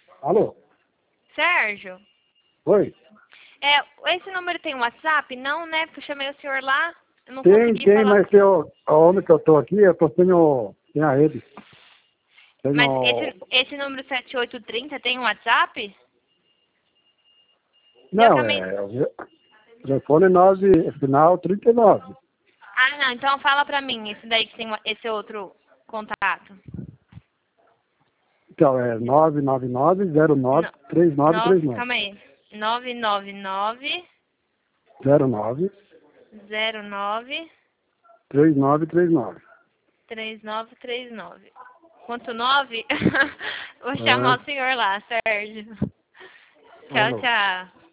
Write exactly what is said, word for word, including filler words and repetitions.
Alô? Sérgio? Oi? É, esse número tem WhatsApp? Não, né? Porque eu chamei o senhor lá, eu não Tem, consegui tem, falar. mas eu, onde que eu tô aqui, eu tô sem, o, sem a rede. Sem Mas o... esse, esse número sete oito três zero tem um WhatsApp? Eu Não, também... é... O telefone nove, final trinta e nove. Ah, não, então fala pra mim, esse daí que tem esse outro contato. Então, é nove nove nove zero nove três nove três Nove, nove. calma aí. nove nove nove zero nove zero nove três nove três nove. três nove três nove. Quanto nove? Vou chamar Ah, o senhor lá, Sérgio. Tchau, alô. tchau.